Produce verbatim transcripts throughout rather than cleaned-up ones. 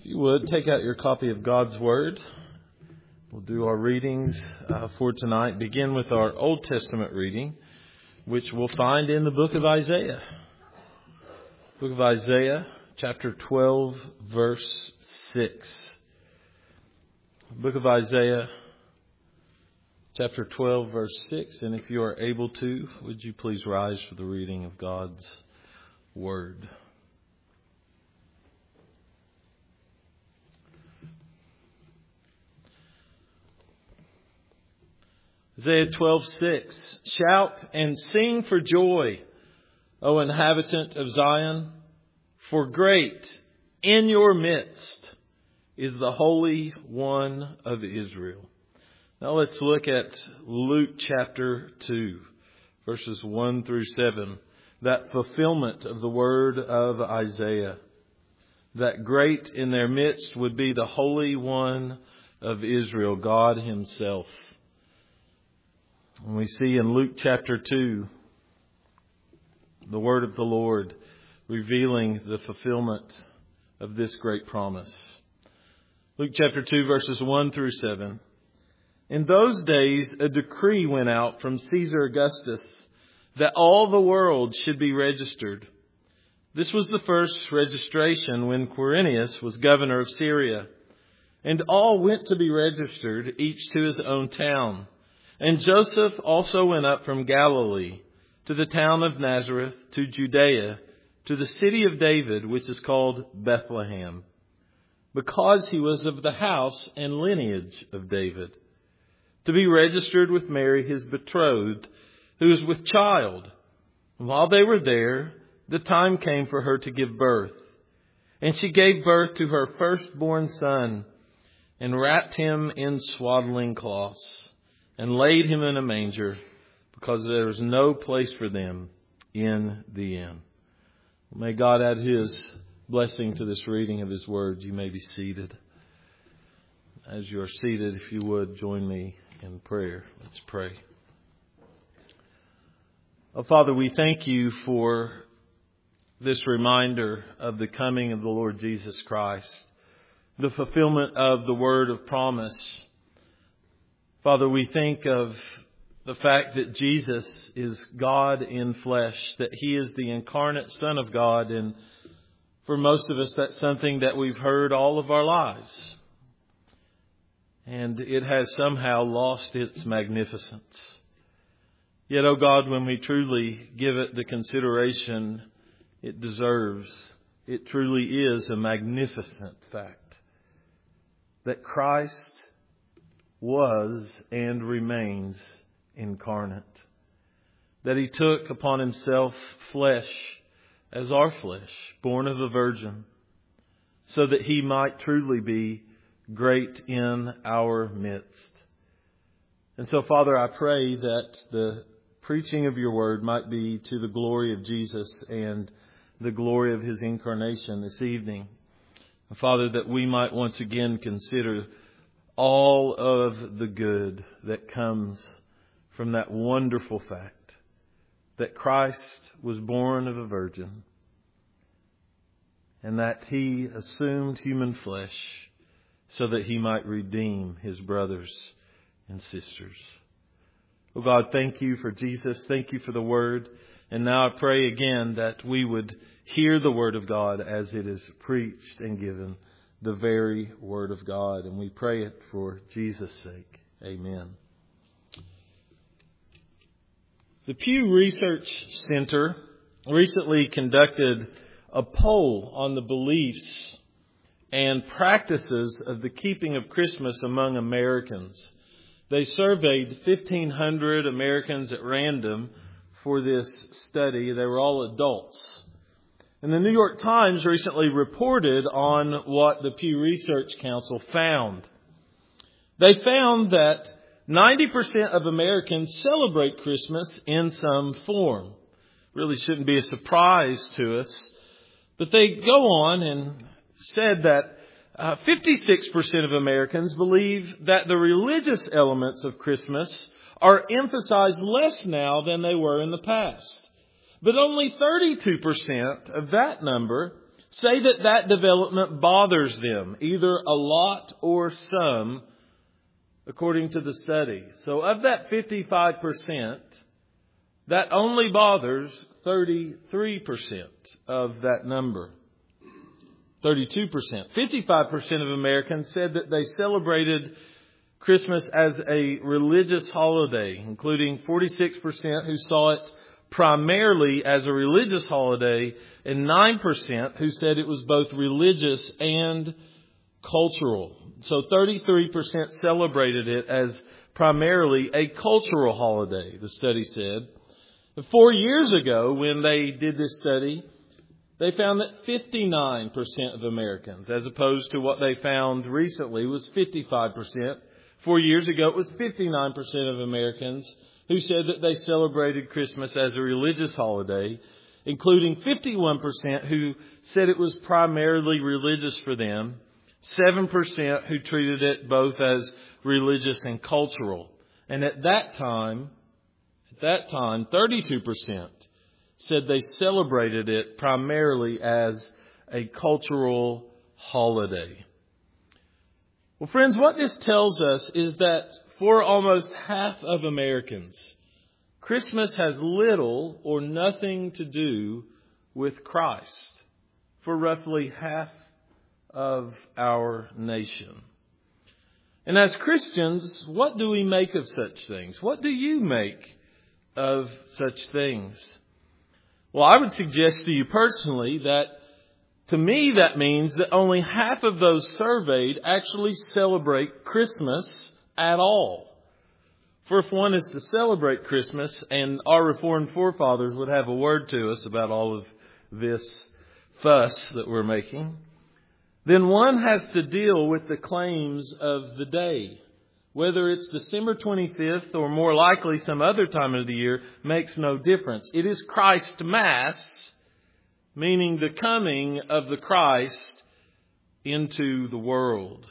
you would, take out your copy of God's Word. We'll do our readings uh, for tonight. Begin with our Old Testament reading, which we'll find in the book of Isaiah. Book of Isaiah, chapter twelve, verse six. Book of Isaiah, chapter twelve, verse six. And if you are able to, would you please rise for the reading of God's Word. Isaiah twelve six. Shout and sing for joy, O inhabitant of Zion, for great in your midst is the Holy One of Israel. Now let's look at Luke chapter two, verses one through seven. That fulfillment of the word of Isaiah. That great in their midst would be the Holy One of Israel, God Himself. And we see in Luke chapter two, the word of the Lord revealing the fulfillment of this great promise. Luke chapter two, verses one through seven. In those days, a decree went out from Caesar Augustus that all the world should be registered. This was the first registration when Quirinius was governor of Syria. And all went to be registered, each to his own town. And Joseph also went up from Galilee to the town of Nazareth to Judea, to the city of David, which is called Bethlehem, because he was of the house and lineage of David, to be registered with Mary, his betrothed, who was with child. And while they were there, the time came for her to give birth. And she gave birth to her firstborn son, and wrapped him in swaddling cloths, and laid him in a manger, because there was no place for them in the inn. May God add His blessing to this reading of His Word. You may be seated. As you are seated, if you would, join me in prayer. Let's pray. Oh, Father, we thank You for this reminder of the coming of the Lord Jesus Christ, the fulfillment of the word of promise. Father, we think of the fact that Jesus is God in flesh, that He is the incarnate Son of God. And for most of us, that's something that we've heard all of our lives. And it has somehow lost its magnificence. Yet, oh God, when we truly give it the consideration it deserves, it truly is a magnificent fact that Christ was and remains incarnate. That He took upon Himself flesh as our flesh, born of a virgin, so that He might truly be great in our midst. And so, Father, I pray that the preaching of Your word might be to the glory of Jesus and the glory of His incarnation this evening. And Father, that we might once again consider all of the good that comes from that wonderful fact that Christ was born of a virgin and that He assumed human flesh so that He might redeem His brothers and sisters. Oh God, thank You for Jesus. Thank You for the Word. And now I pray again that we would hear the Word of God as it is preached and given, the very Word of God. And we pray it for Jesus' sake. Amen. The Pew Research Center recently conducted a poll on the beliefs and practices of the keeping of Christmas among Americans. They surveyed fifteen hundred Americans at random for this study. They were all adults. And the New York Times recently reported on what the Pew Research Council found. They found that ninety percent of Americans celebrate Christmas in some form. Really shouldn't be a surprise to us. But they go on and said that uh, fifty-six percent of Americans believe that the religious elements of Christmas are emphasized less now than they were in the past. But only thirty-two percent of that number say that that development bothers them, either a lot or some, according to the study. So of that fifty-five percent, that only bothers thirty-three percent of that number. thirty-two percent. fifty-five percent of Americans said that they celebrated Christmas as a religious holiday, including forty-six percent who saw it primarily as a religious holiday, and nine percent who said it was both religious and cultural. So thirty-three percent celebrated it as primarily a cultural holiday, the study said. Four years ago, when they did this study, they found that fifty-nine percent of Americans, as opposed to what they found recently, was fifty-five percent. Four years ago, it was fifty-nine percent of Americans who said that they celebrated Christmas as a religious holiday, including fifty-one percent who said it was primarily religious for them, seven percent who treated it both as religious and cultural. And at that time, at that time, thirty-two percent said they celebrated it primarily as a cultural holiday. Well, friends, what this tells us is that for almost half of Americans, Christmas has little or nothing to do with Christ. For roughly half of our nation. And as Christians, what do we make of such things? What do you make of such things? Well, I would suggest to you personally that, to me, that means that only half of those surveyed actually celebrate Christmas at all. For if one is to celebrate Christmas, and our Reformed forefathers would have a word to us about all of this fuss that we're making, then one has to deal with the claims of the day. Whether it's December twenty-fifth or more likely some other time of the year makes no difference. It is Christ Mass, meaning the coming of the Christ into the world.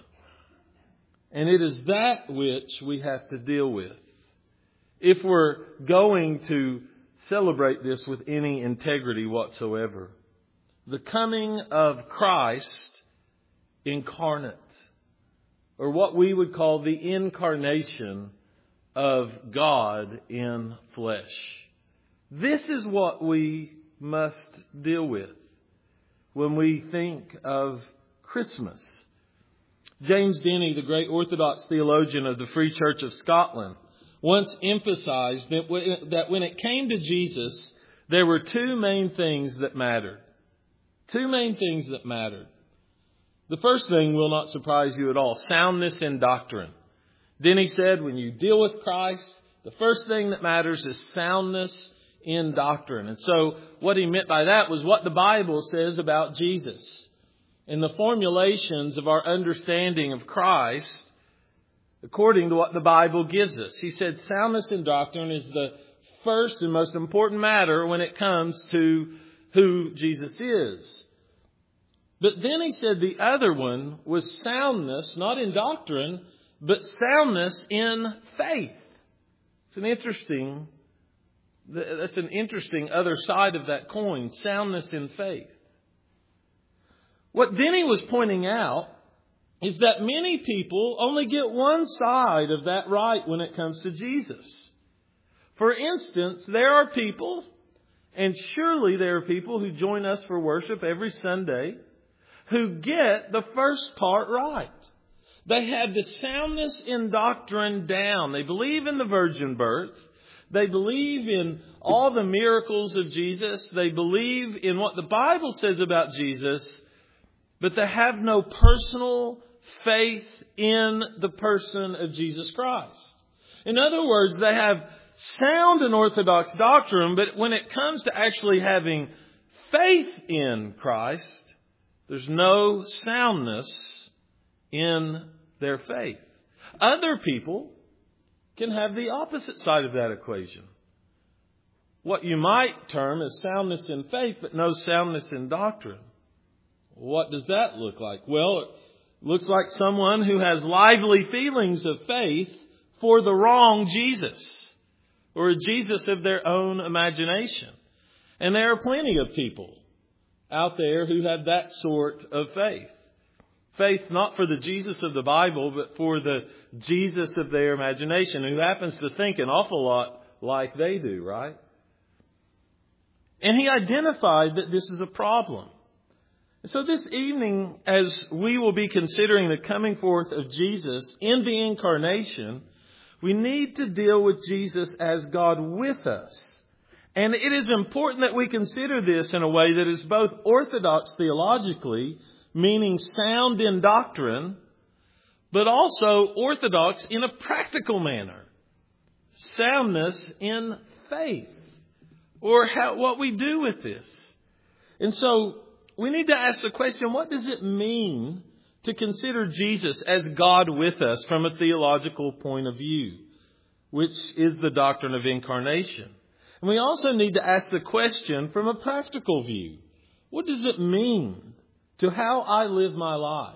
And it is that which we have to deal with if we're going to celebrate this with any integrity whatsoever. The coming of Christ incarnate, or what we would call the incarnation of God in flesh. This is what we must deal with when we think of Christmas. James Denney, the great Orthodox theologian of the Free Church of Scotland, once emphasized that when it came to Jesus, there were two main things that mattered. Two main things that mattered. The first thing will not surprise you at all: soundness in doctrine. Denney said, when you deal with Christ, the first thing that matters is soundness in doctrine. And so what he meant by that was what the Bible says about Jesus. In the formulations of our understanding of Christ, according to what the Bible gives us. He said soundness in doctrine is the first and most important matter when it comes to who Jesus is. But then he said the other one was soundness, not in doctrine, but soundness in faith. It's an interesting, that's an interesting other side of that coin, soundness in faith. What Denney was pointing out is that many people only get one side of that right when it comes to Jesus. For instance, there are people, and surely there are people who join us for worship every Sunday, who get the first part right. They have the soundness in doctrine down. They believe in the virgin birth. They believe in all the miracles of Jesus. They believe in what the Bible says about Jesus. But they have no personal faith in the person of Jesus Christ. In other words, they have sound and orthodox doctrine, but when it comes to actually having faith in Christ, there's no soundness in their faith. Other people can have the opposite side of that equation. What you might term as soundness in faith, but no soundness in doctrine. What does that look like? Well, it looks like someone who has lively feelings of faith for the wrong Jesus, or a Jesus of their own imagination. And there are plenty of people out there who have that sort of faith. Faith not for the Jesus of the Bible, but for the Jesus of their imagination, who happens to think an awful lot like they do, right? And he identified that this is a problem. So this evening, as we will be considering the coming forth of Jesus in the incarnation, we need to deal with Jesus as God with us. And it is important that we consider this in a way that is both orthodox theologically, meaning sound in doctrine, but also orthodox in a practical manner. Soundness in faith, or how, what we do with this. And so we need to ask the question, what does it mean to consider Jesus as God with us from a theological point of view, which is the doctrine of incarnation? And we also need to ask the question from a practical view. What does it mean to how I live my life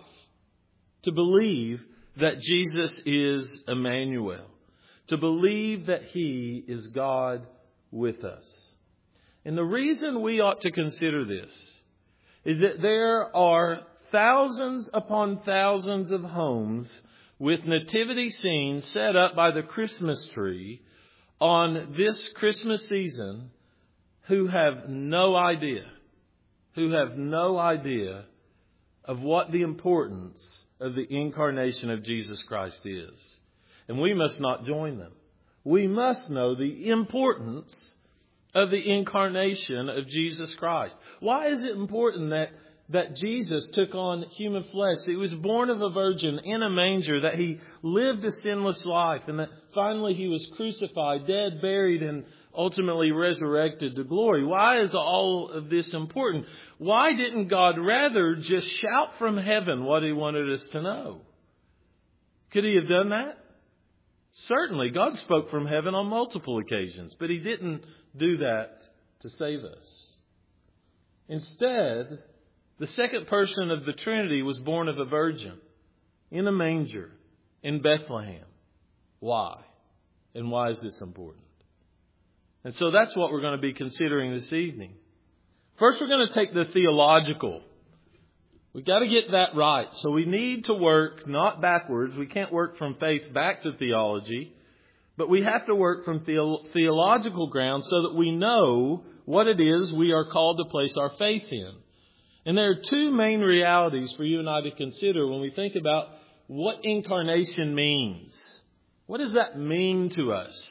to believe that Jesus is Emmanuel, to believe that He is God with us? And the reason we ought to consider this is that there are thousands upon thousands of homes with nativity scenes set up by the Christmas tree on this Christmas season who have no idea, who have no idea of what the importance of the incarnation of Jesus Christ is. And we must not join them. We must know the importance of the incarnation of Jesus Christ. Why is it important that, that Jesus took on human flesh? He was born of a virgin in a manger, that He lived a sinless life, and that finally He was crucified, dead, buried, and ultimately resurrected to glory. Why is all of this important? Why didn't God rather just shout from heaven what He wanted us to know? Could He have done that? Certainly, God spoke from heaven on multiple occasions, but He didn't do that to save us. Instead, the second person of the Trinity was born of a virgin in a manger in Bethlehem. Why? And why is this important? And so that's what we're going to be considering this evening. First, we're going to take the theological. We've got to get that right. So we need to work not backwards. We can't work from faith back to theology. But we have to work from the- theological ground so that we know what it is we are called to place our faith in. And there are two main realities for you and I to consider when we think about what incarnation means. What does that mean to us?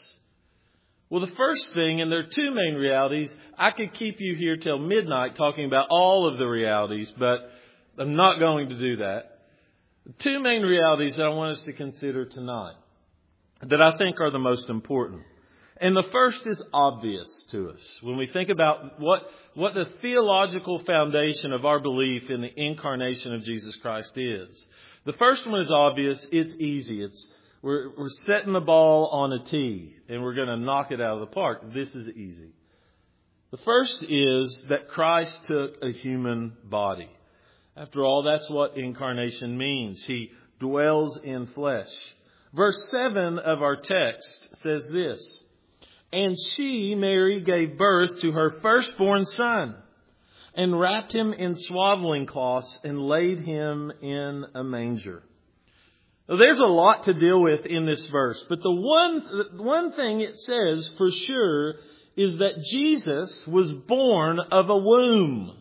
Well, the first thing, and there are two main realities, I could keep you here till midnight talking about all of the realities, but I'm not going to do that. The two main realities that I want us to consider tonight that I think are the most important. And the first is obvious to us when we think about what, what the theological foundation of our belief in the incarnation of Jesus Christ is. The first one is obvious. It's easy. It's We're, we're setting the ball on a tee and we're going to knock it out of the park. This is easy. The first is that Christ took a human body. After all, that's what incarnation means. He dwells in flesh. Verse seven of our text says this: "And she, Mary, gave birth to her firstborn son, and wrapped him in swaddling cloths, and laid him in a manger." Now, there's a lot to deal with in this verse, but the one, the one thing it says for sure is that Jesus was born of a womb,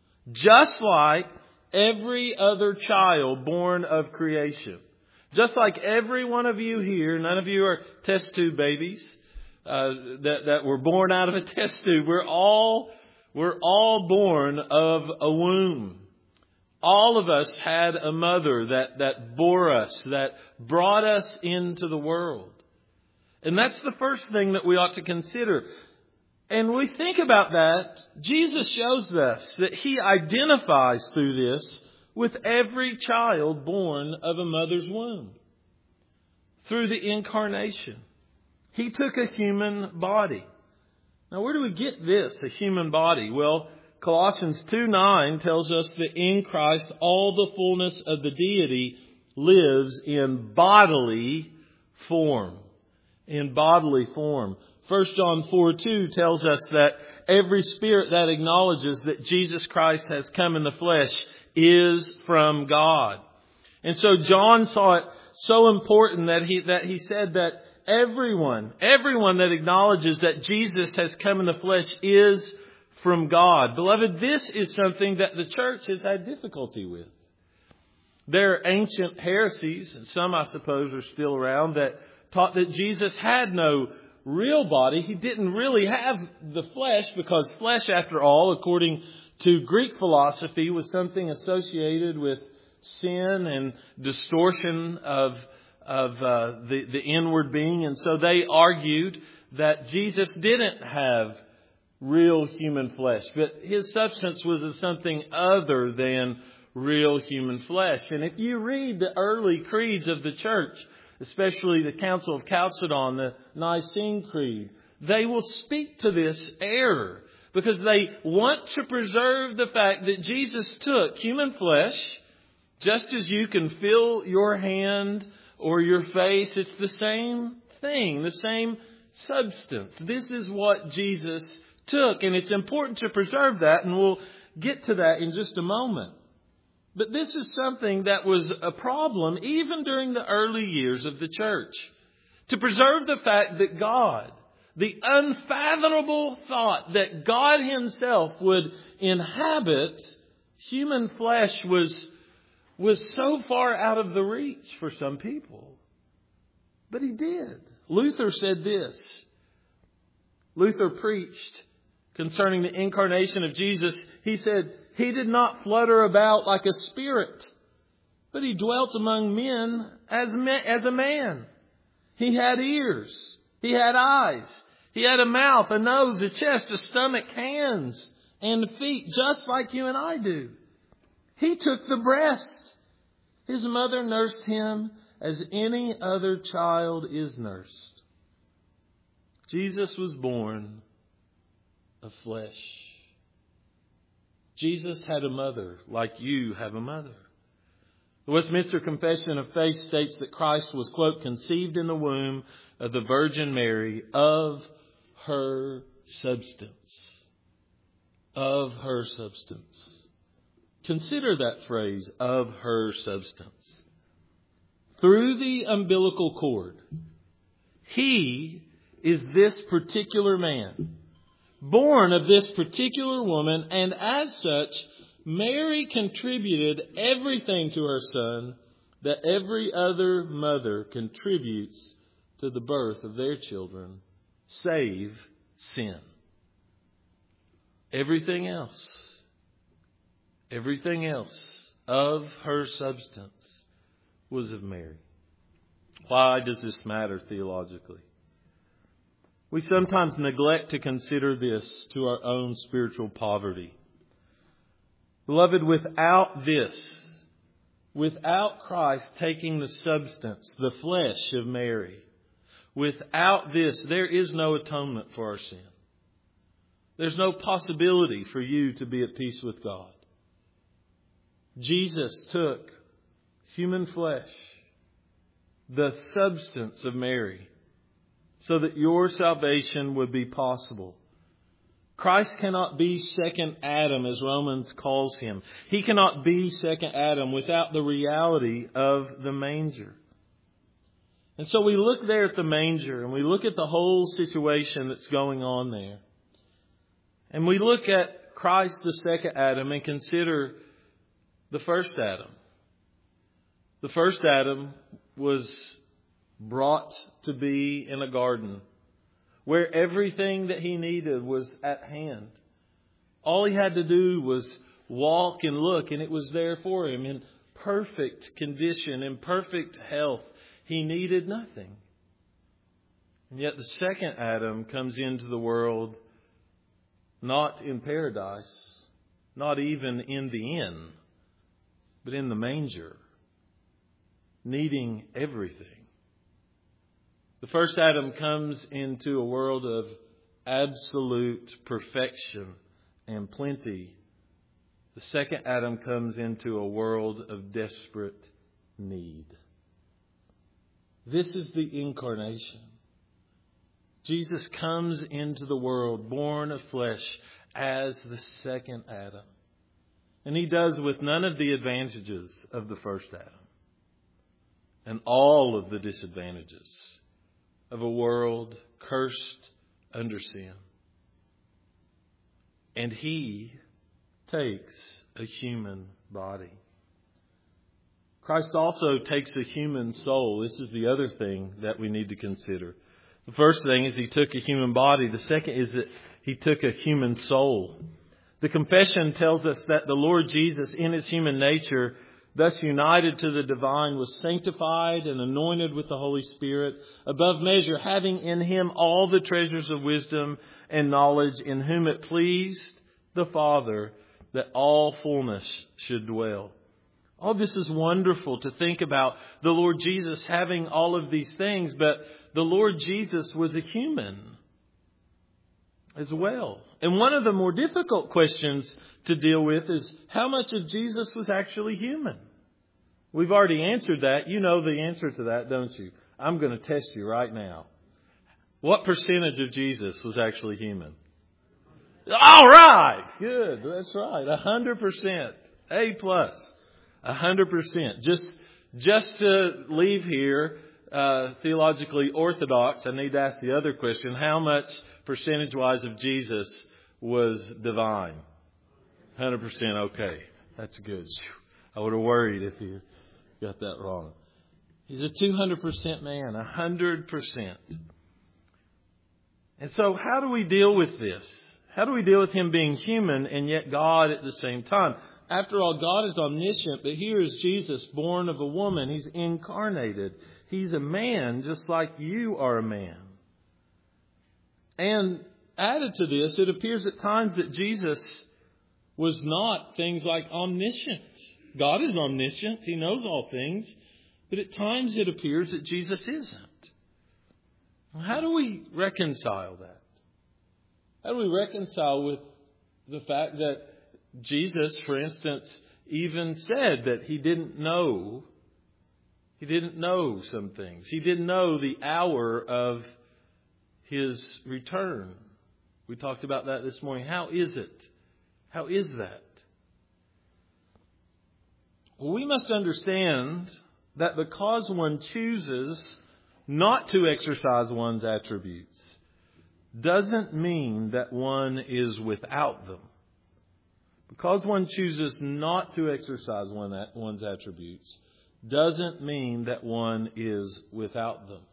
just like every other child born of creation. Just like every one of you here, none of you are test tube babies uh, that, that were born out of a test tube. We're all, we're all born of a womb. All of us had a mother that, that bore us, that brought us into the world. And that's the first thing that we ought to consider. And we think about that, Jesus shows us that He identifies through this with every child born of a mother's womb. Through the incarnation. He took a human body. Now, where do we get this, a human body? Well, Colossians two nine tells us that in Christ all the fullness of the deity lives in bodily form. In bodily form. First John four two tells us that every spirit that acknowledges that Jesus Christ has come in the flesh is from God. And so John saw it so important that he, that he said that everyone, everyone that acknowledges that Jesus has come in the flesh is from God. Beloved, this is something that the church has had difficulty with. There are ancient heresies, and some I suppose are still around, that taught that Jesus had no real body. He didn't really have the flesh, because flesh, after all, according to Greek philosophy, was something associated with sin and distortion of of uh, the, the inward being. And so they argued that Jesus didn't have real human flesh, but his substance was of something other than real human flesh. And if you read the early creeds of the church, especially the Council of Chalcedon, the Nicene Creed, they will speak to this error because they want to preserve the fact that Jesus took human flesh, just as you can feel your hand or your face. It's the same thing, the same substance. This is what Jesus took, and it's important to preserve that, and we'll get to that in just a moment. But this is something that was a problem even during the early years of the church. To preserve the fact that God, the unfathomable thought that God Himself would inhabit human flesh was, was so far out of the reach for some people. But He did. Luther said this. Luther preached concerning the incarnation of Jesus. He said, He did not flutter about like a spirit, but He dwelt among men as, me- as a man. He had ears. He had eyes. He had a mouth, a nose, a chest, a stomach, hands, and feet, just like you and I do. He took the breast. His mother nursed Him as any other child is nursed. Jesus was born of flesh. Jesus had a mother like you have a mother. The Westminster Confession of Faith states that Christ was, quote, conceived in the womb of the Virgin Mary of her substance. Of her substance. Consider that phrase, of her substance. Through the umbilical cord, He is this particular man, born of this particular woman, and as such, Mary contributed everything to her Son that every other mother contributes to the birth of their children, save sin. Everything else, everything else of her substance was of Mary. Why does this matter theologically? We sometimes neglect to consider this to our own spiritual poverty. Beloved, without this, without Christ taking the substance, the flesh of Mary, without this, there is no atonement for our sin. There's no possibility for you to be at peace with God. Jesus took human flesh, the substance of Mary, so that your salvation would be possible. Christ cannot be second Adam, as Romans calls Him. He cannot be second Adam without the reality of the manger. And so we look there at the manger and we look at the whole situation that's going on there. And we look at Christ, the second Adam, and consider the first Adam. The first Adam was brought to be in a garden where everything that he needed was at hand. All he had to do was walk and look, and it was there for him in perfect condition, in perfect health. He needed nothing. And yet the second Adam comes into the world not in paradise, not even in the inn, but in the manger, needing everything. The first Adam comes into a world of absolute perfection and plenty. The second Adam comes into a world of desperate need. This is the incarnation. Jesus comes into the world, born of flesh, as the second Adam. And He does with none of the advantages of the first Adam, and all of the disadvantages of a world cursed under sin. And He takes a human body. Christ also takes a human soul. This is the other thing that we need to consider. The first thing is He took a human body. The second is that He took a human soul. The confession tells us that the Lord Jesus, in His human nature, thus united to the divine, was sanctified and anointed with the Holy Spirit above measure, having in Him all the treasures of wisdom and knowledge, in whom it pleased the Father that all fullness should dwell. Oh, this is wonderful to think about the Lord Jesus having all of these things, but the Lord Jesus was a human as well. And one of the more difficult questions to deal with is how much of Jesus was actually human? We've already answered that. You know the answer to that, don't you? I'm going to test you right now. What percentage of Jesus was actually human? All right. Good. That's right. A hundred percent. A plus. A hundred percent. Just, just to leave here, uh, theologically orthodox, I need to ask the other question. How much percentage-wise of Jesus was divine? one hundred percent. Okay. That's good. I would have worried if you got that wrong. He's a two hundred percent man. one hundred percent. And so how do we deal with this? How do we deal with Him being human and yet God at the same time? After all, God is omniscient, but here is Jesus, born of a woman. He's incarnated. He's a man just like you are a man. And added to this, it appears at times that Jesus was not things like omniscient. God is omniscient. He knows all things. But at times it appears that Jesus isn't. How do we reconcile that? How do we reconcile with the fact that Jesus, for instance, even said that He didn't know, He didn't know some things. He didn't know the hour of His return. We talked about that this morning. How is it? How is that? Well, we must understand that because one chooses not to exercise one's attributes doesn't mean that one is without them. Because one chooses not to exercise one, one's attributes doesn't mean that one is without them.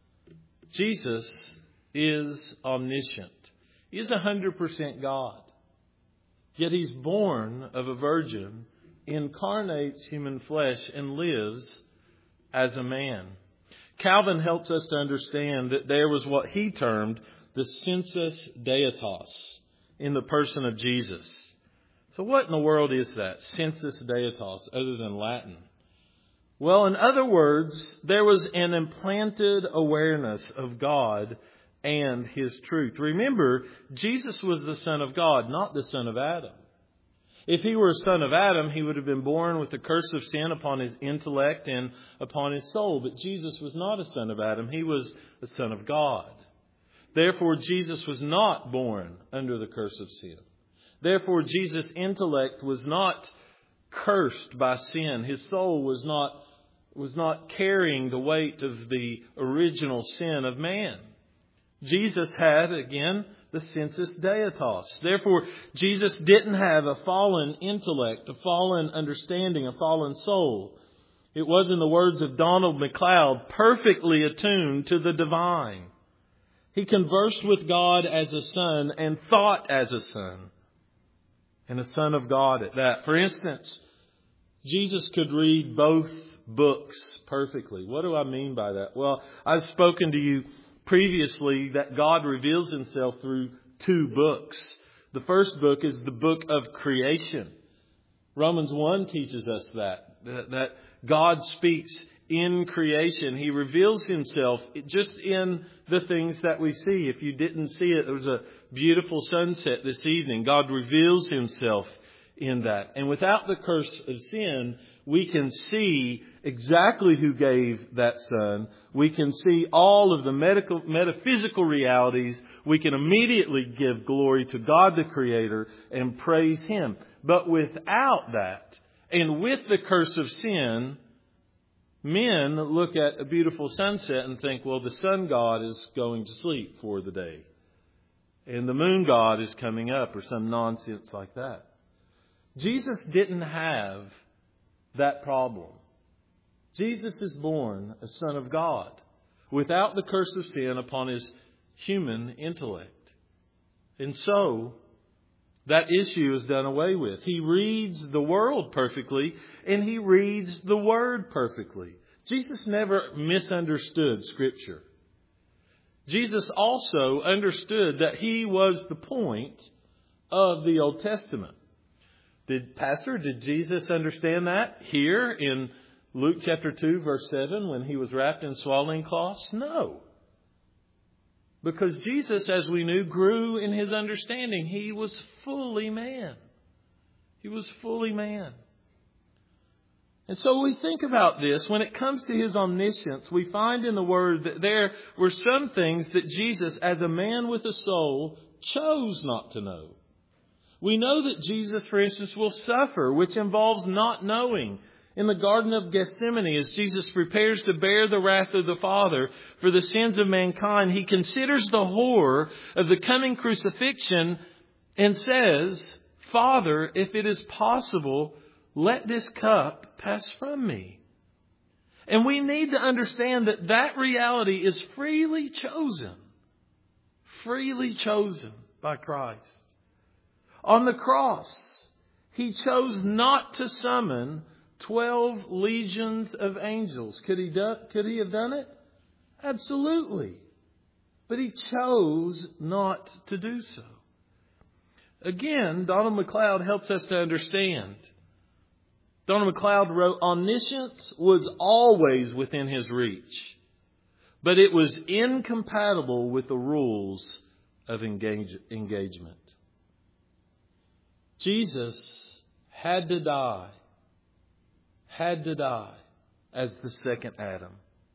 Jesus is omniscient. He is one hundred percent God. Yet He's born of a virgin, incarnates human flesh, and lives as a man. Calvin helps us to understand that there was what he termed the sensus deitatis in the person of Jesus. So what in the world is that, sensus deitatis, other than Latin? Well, in other words, there was an implanted awareness of God and His truth. Remember, Jesus was the Son of God, not the son of Adam. If He were a son of Adam, He would have been born with the curse of sin upon His intellect and upon His soul. But Jesus was not a son of Adam. He was a son of God. Therefore, Jesus was not born under the curse of sin. Therefore, Jesus' intellect was not cursed by sin. His soul was not, was not carrying the weight of the original sin of man. Jesus had, again, the sensus deitatis. Therefore, Jesus didn't have a fallen intellect, a fallen understanding, a fallen soul. It was, in the words of Donald MacLeod, perfectly attuned to the divine. He conversed with God as a son and thought as a son. And a son of God at that. For instance, Jesus could read both books perfectly. What do I mean by that? Well, I've spoken to you previously that God reveals Himself through two books. The first book is the book of creation. Romans one teaches us that, that, that God speaks in creation. He reveals Himself just in the things that we see. If you didn't see it, there was a beautiful sunset this evening. God reveals Himself in that. And without the curse of sin, we can see exactly who gave that Son. We can see all of the medical, metaphysical realities. We can immediately give glory to God the Creator and praise Him. But without that, and with the curse of sin, men look at a beautiful sunset and think, well, the sun god is going to sleep for the day. And the moon god is coming up, or some nonsense like that. Jesus didn't have that problem. Jesus is born a Son of God without the curse of sin upon His human intellect. And so, that issue is done away with. He reads the world perfectly, and He reads the Word perfectly. Jesus never misunderstood Scripture. Jesus also understood that He was the point of the Old Testament. Did, Pastor, did Jesus understand that here in Luke chapter two, verse seven, when He was wrapped in swaddling cloths? No. Because Jesus, as we knew, grew in His understanding. He was fully man. He was fully man. And so we think about this. When it comes to His omniscience, we find in the Word that there were some things that Jesus, as a man with a soul, chose not to know. We know that Jesus, for instance, will suffer, which involves not knowing. In the Garden of Gethsemane, as Jesus prepares to bear the wrath of the Father for the sins of mankind, He considers the horror of the coming crucifixion and says, Father, if it is possible, let this cup pass from me. And we need to understand that that reality is freely chosen. Freely chosen by Christ. On the cross, He chose not to summon twelve legions of angels. Could he, do, could he have done it? Absolutely. But He chose not to do so. Again, Donald MacLeod helps us to understand. Donald MacLeod wrote, omniscience was always within His reach, but it was incompatible with the rules of engage, engagement. Jesus had to die, had to die as the second Adam.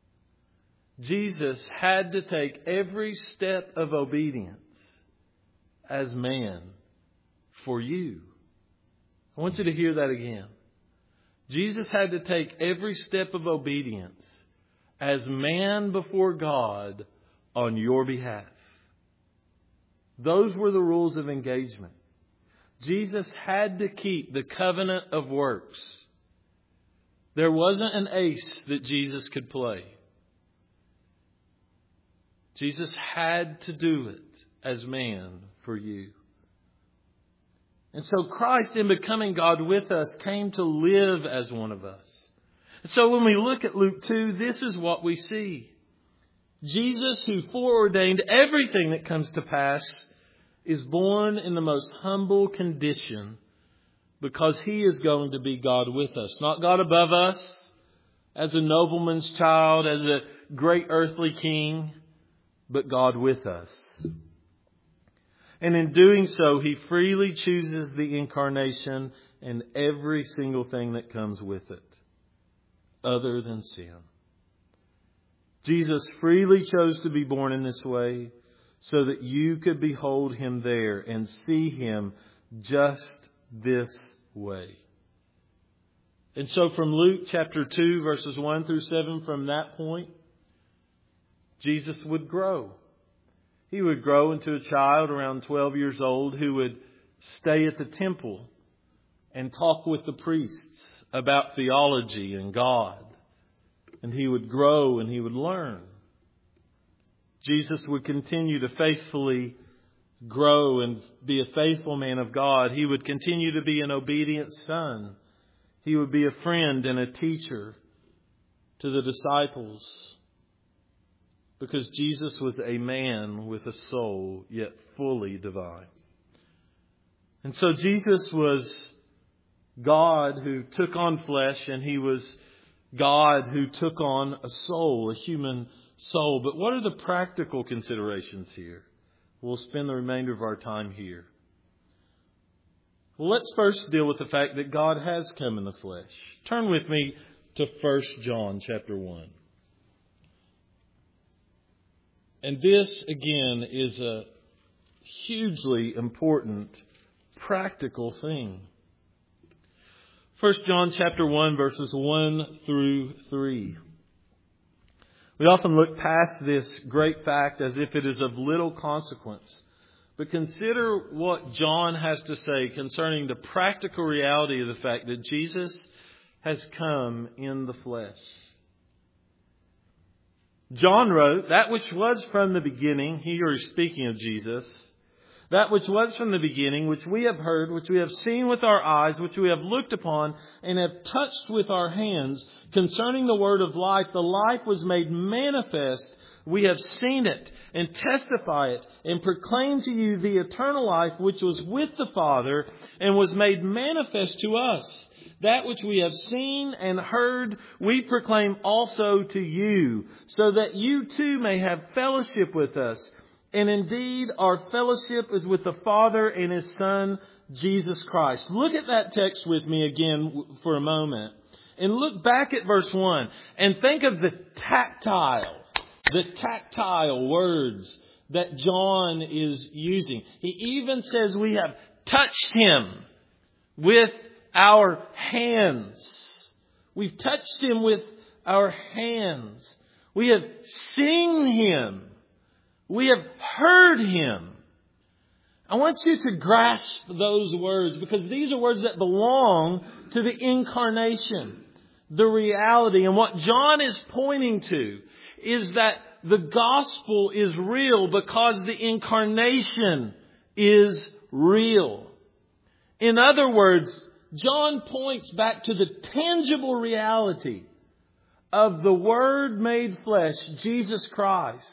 Jesus had to take every step of obedience as man for you. I want you to hear that again. Jesus had to take every step of obedience as man before God on your behalf. Those were the rules of engagement. Jesus had to keep the covenant of works. There wasn't an ace that Jesus could play. Jesus had to do it as man for you. And so Christ, in becoming God with us, came to live as one of us. And so when we look at Luke two, this is what we see. Jesus, who foreordained everything that comes to pass, is born in the most humble condition because He is going to be God with us. Not God above us, as a nobleman's child, as a great earthly king, but God with us. And in doing so, He freely chooses the incarnation and every single thing that comes with it, other than sin. Jesus freely chose to be born in this way so that you could behold Him there and see Him just this way. And so from Luke chapter two, verses one through seven, from that point, Jesus would grow. He would grow into a child around twelve years old who would stay at the temple and talk with the priests about theology and God. And he would grow and he would learn. Jesus would continue to faithfully grow and be a faithful man of God. He would continue to be an obedient son. He would be a friend and a teacher to the disciples. Because Jesus was a man with a soul, yet fully divine. And so Jesus was God who took on flesh, and He was God who took on a soul, a human soul. But what are the practical considerations here? We'll spend the remainder of our time here. Well, let's first deal with the fact that God has come in the flesh. Turn with me to First John chapter one. And this, again, is a hugely important practical thing. First John chapter one, verses one through three. We often look past this great fact as if it is of little consequence. But consider what John has to say concerning the practical reality of the fact that Jesus has come in the flesh. John wrote, that which was from the beginning, here is speaking of Jesus, that which was from the beginning, which we have heard, which we have seen with our eyes, which we have looked upon, and have touched with our hands, concerning the word of life, the life was made manifest. We have seen it, and testify it, and proclaim to you the eternal life which was with the Father, and was made manifest to us. That which we have seen and heard, we proclaim also to you, so that you too may have fellowship with us. And indeed, our fellowship is with the Father and His Son, Jesus Christ. Look at that text with me again for a moment. And look back at verse one. And think of the tactile, the tactile words that John is using. He even says we have touched Him with our hands. We've touched Him with our hands. We have seen Him. We have heard Him. I want you to grasp those words, because these are words that belong to the incarnation, the reality. And what John is pointing to is that the gospel is real because the incarnation is real. In other words, John points back to the tangible reality of the Word made flesh, Jesus Christ,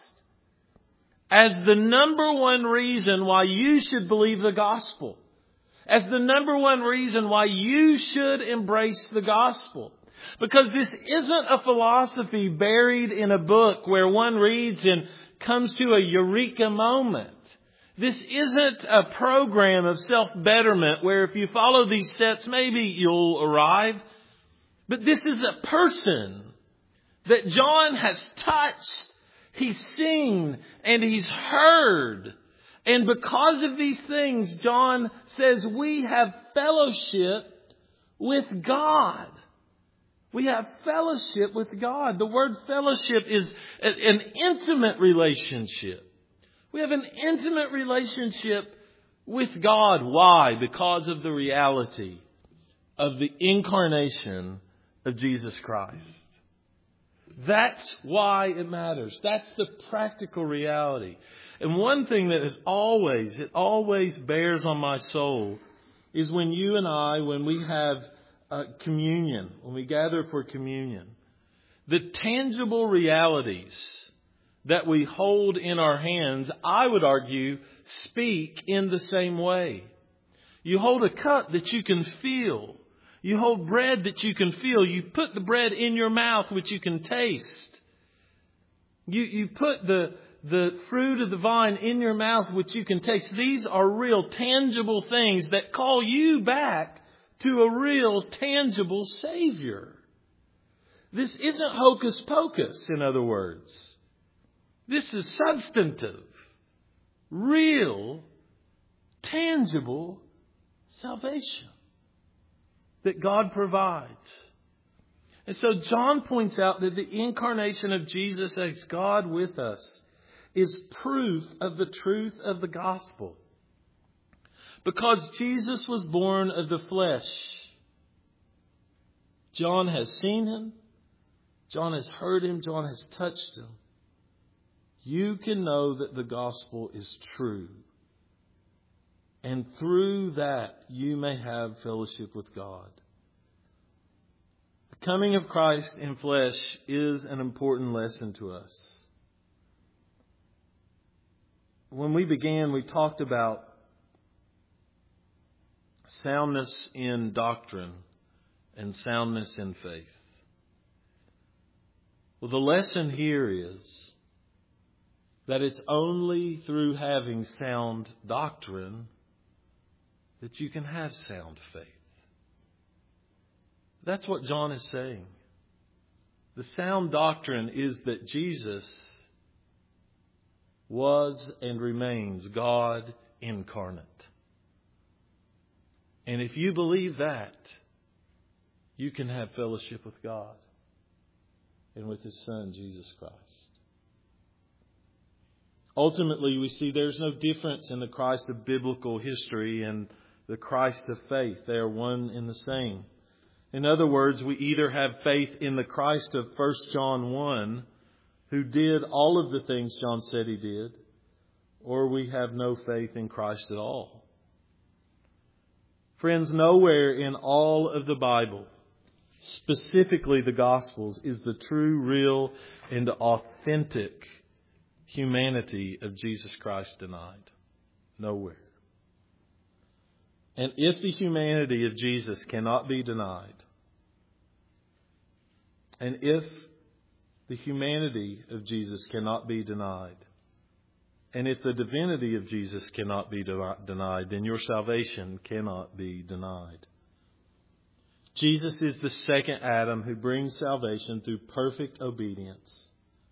as the number one reason why you should believe the gospel. As the number one reason why you should embrace the gospel. Because this isn't a philosophy buried in a book where one reads and comes to a eureka moment. This isn't a program of self-betterment where if you follow these steps, maybe you'll arrive. But this is a person that John has touched. He's seen and He's heard. And because of these things, John says we have fellowship with God. We have fellowship with God. The word fellowship is an intimate relationship. We have an intimate relationship with God. Why? Because of the reality of the incarnation of Jesus Christ. That's why it matters. That's the practical reality. And one thing that is always, it always bears on my soul is when you and I, when we have uh, communion, when we gather for communion, the tangible realities that we hold in our hands, I would argue, speak in the same way. You hold a cup that you can feel. You hold bread that you can feel. You put the bread in your mouth, which you can taste. You, you put the, the fruit of the vine in your mouth, which you can taste. These are real, tangible things that call you back to a real, tangible Savior. This isn't hocus pocus, in other words. This is substantive, real, tangible salvation that God provides. And so John points out that the incarnation of Jesus as God with us is proof of the truth of the gospel. Because Jesus was born of the flesh, John has seen Him, John has heard Him, John has touched Him. You can know that the gospel is true. And through that, you may have fellowship with God. The coming of Christ in flesh is an important lesson to us. When we began, we talked about soundness in doctrine and soundness in faith. Well, the lesson here is that it's only through having sound doctrine that you can have sound faith. That's what John is saying. The sound doctrine is that Jesus was and remains God incarnate. And if you believe that, you can have fellowship with God and with His Son, Jesus Christ. Ultimately, we see there's no difference in the Christ of biblical history and the Christ of faith. They are one and the same. In other words, we either have faith in the Christ of First John one, who did all of the things John said He did, or we have no faith in Christ at all. Friends, nowhere in all of the Bible, specifically the Gospels, is the true, real, and authentic humanity of Jesus Christ denied. Nowhere. And if the humanity of Jesus cannot be denied, and if the humanity of Jesus cannot be denied, and if the divinity of Jesus cannot be de- denied, then your salvation cannot be denied. Jesus is the second Adam who brings salvation through perfect obedience.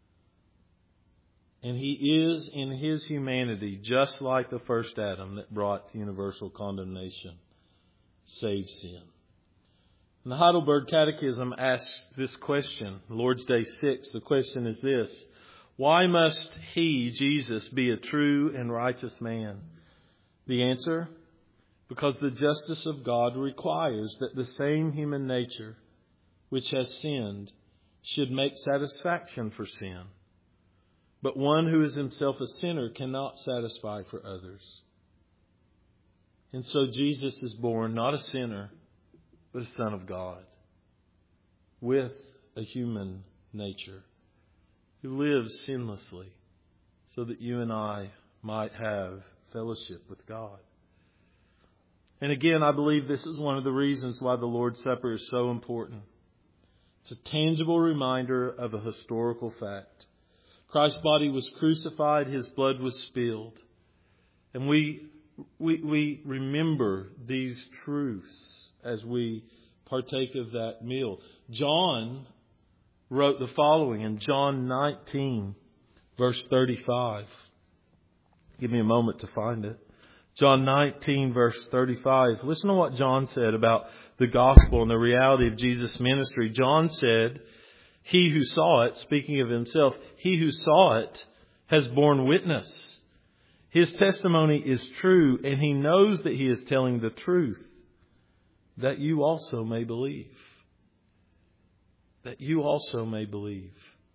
And He is in His humanity just like the first Adam that brought universal condemnation, saved sin. And the Heidelberg Catechism asks this question, Lord's Day six. The question is this: why must He, Jesus, be a true and righteous man? The answer: because the justice of God requires that the same human nature which has sinned should make satisfaction for sin. But one who is himself a sinner cannot satisfy for others. And so Jesus is born not a sinner, but a Son of God, with a human nature, who lives sinlessly, so that you and I might have fellowship with God. And again, I believe this is one of the reasons why the Lord's Supper is so important. It's a tangible reminder of a historical fact. Christ's body was crucified, His blood was spilled. And we, we, we remember these truths as we partake of that meal. John wrote the following in John nineteen, verse thirty-five. Give me a moment to find it. John nineteen, verse thirty-five. Listen to what John said about the gospel and the reality of Jesus' ministry. John said, he who saw it, speaking of himself, he who saw it has borne witness. His testimony is true, and he knows that he is telling the truth, that you also may believe. That you also may believe.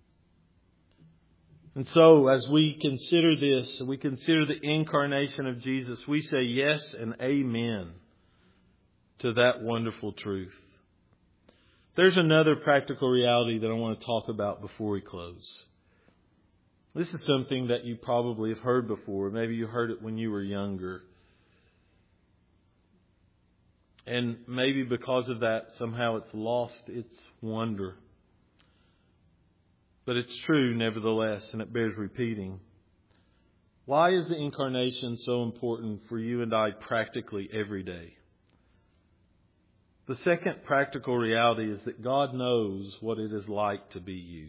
And so, as we consider this, we consider the incarnation of Jesus, we say yes and amen to that wonderful truth. There's another practical reality that I want to talk about before we close. This is something that you probably have heard before. Maybe you heard it when you were younger. And maybe because of that, somehow it's lost its wonder. But it's true nevertheless, and it bears repeating. Why is the incarnation so important for you and I practically every day? The second practical reality is that God knows what it is like to be you.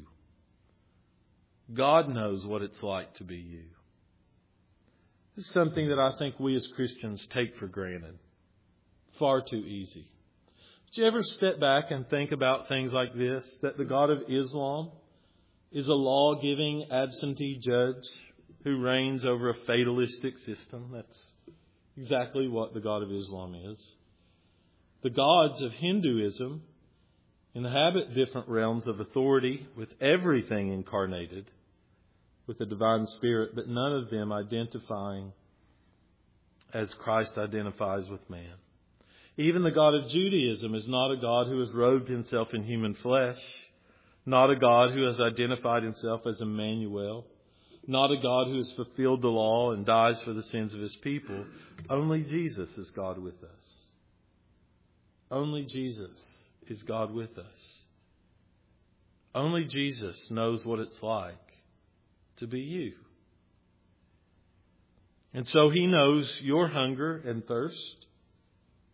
God knows what it's like to be you. This is something that I think we as Christians take for granted. Far too easy. Did you ever step back and think about things like this? That the God of Islam is a law-giving absentee judge who reigns over a fatalistic system. That's exactly what the God of Islam is. The gods of Hinduism inhabit different realms of authority with everything incarnated with the divine spirit, but none of them identifying as Christ identifies with man. Even the God of Judaism is not a God who has robed himself in human flesh, not a God who has identified himself as Emmanuel, not a God who has fulfilled the law and dies for the sins of his people. Only Jesus is God with us. Only Jesus is God with us. Only Jesus knows what it's like to be you. And so he knows your hunger and thirst.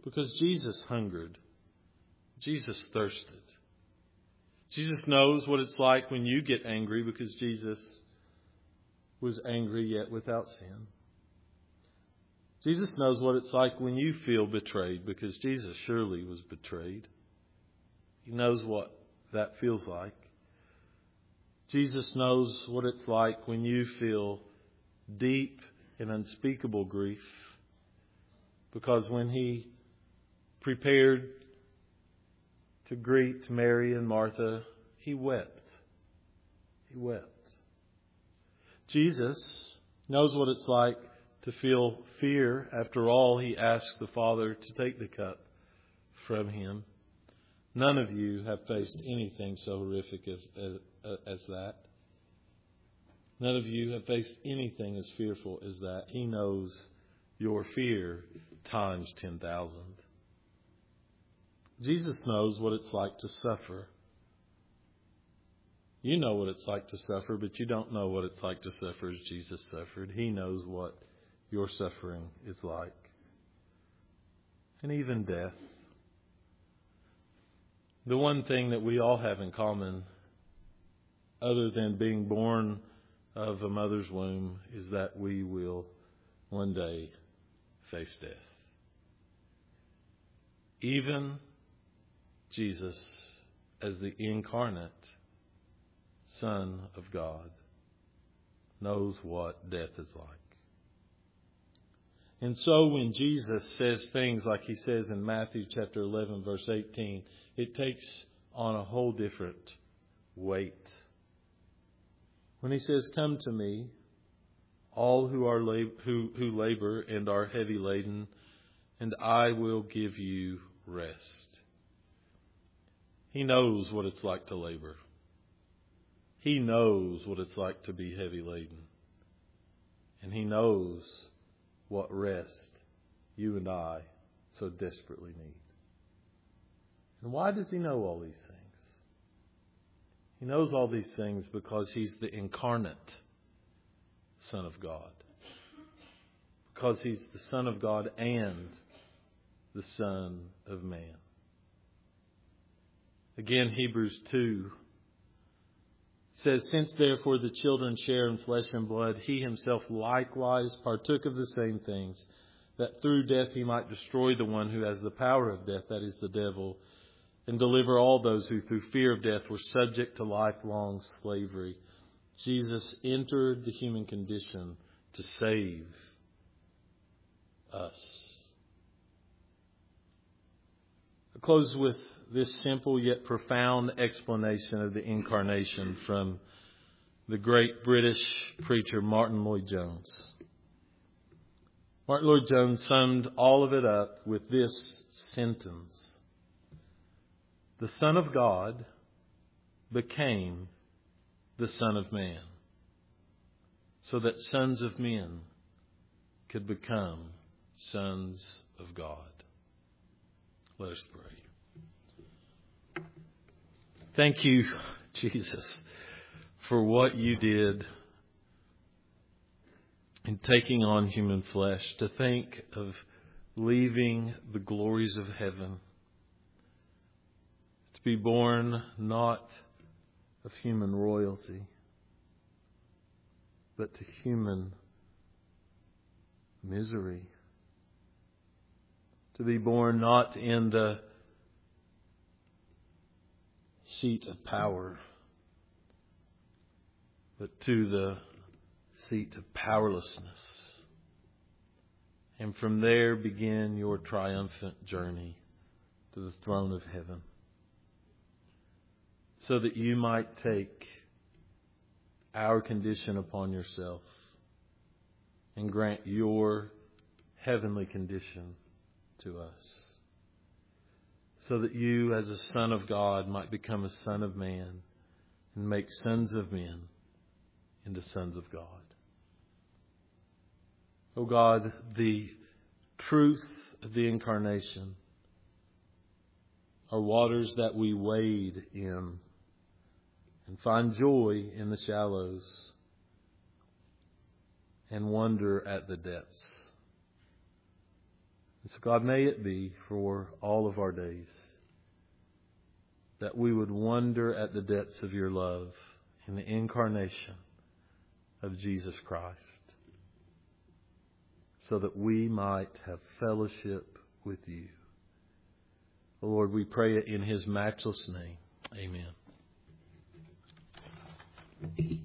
Because Jesus hungered. Jesus thirsted. Jesus knows what it's like when you get angry, because Jesus was angry yet without sin. Jesus knows what it's like when you feel betrayed, because Jesus surely was betrayed. He knows what that feels like. Jesus knows what it's like when you feel deep and unspeakable grief, because when He prepared to greet Mary and Martha, He wept. He wept. Jesus knows what it's like to feel fear. After all, He asked the Father to take the cup from Him. None of you have faced anything so horrific as, as, as that. None of you have faced anything as fearful as that. He knows your fear times ten thousand. Jesus knows what it's like to suffer. You know what it's like to suffer, but you don't know what it's like to suffer as Jesus suffered. He knows what your suffering is like. And even death. The one thing that we all have in common, other than being born of a mother's womb, is that we will one day face death. Even Jesus, as the incarnate Son of God, knows what death is like. And so when Jesus says things like He says in Matthew chapter eleven, verse eighteen, it takes on a whole different weight. When He says, "Come to me, all who are lab- who, who labor and are heavy laden, and I will give you rest." He knows what it's like to labor. He knows what it's like to be heavy laden. And He knows what rest you and I so desperately need. And why does He know all these things? He knows all these things because He's the incarnate Son of God. Because He's the Son of God and the Son of Man. Again, Hebrews two says, "Since therefore the children share in flesh and blood, He Himself likewise partook of the same things, that through death He might destroy the one who has the power of death, that is the devil, and deliver all those who through fear of death were subject to lifelong slavery." Jesus entered the human condition to save us. I'll close with this simple yet profound explanation of the incarnation from the great British preacher Martin Lloyd-Jones. Martin Lloyd-Jones summed all of it up with this sentence: "The Son of God became the Son of Man, so that sons of men could become sons of God." Let us pray. Thank you, Jesus, for what You did in taking on human flesh, to think of leaving the glories of heaven, to be born not of human royalty, but to human misery. To be born not in the seat of power, but to the seat of powerlessness. And from there begin Your triumphant journey to the throne of heaven, so that You might take our condition upon Yourself and grant Your heavenly condition to us, so that You, as a Son of God, might become a Son of Man and make sons of men into sons of God. Oh God, the truth of the incarnation are waters that we wade in and find joy in the shallows and wonder at the depths. And so, God, may it be for all of our days that we would wonder at the depths of your love in the incarnation of Jesus Christ, so that we might have fellowship with you. Oh Lord, we pray it in his matchless name. Amen.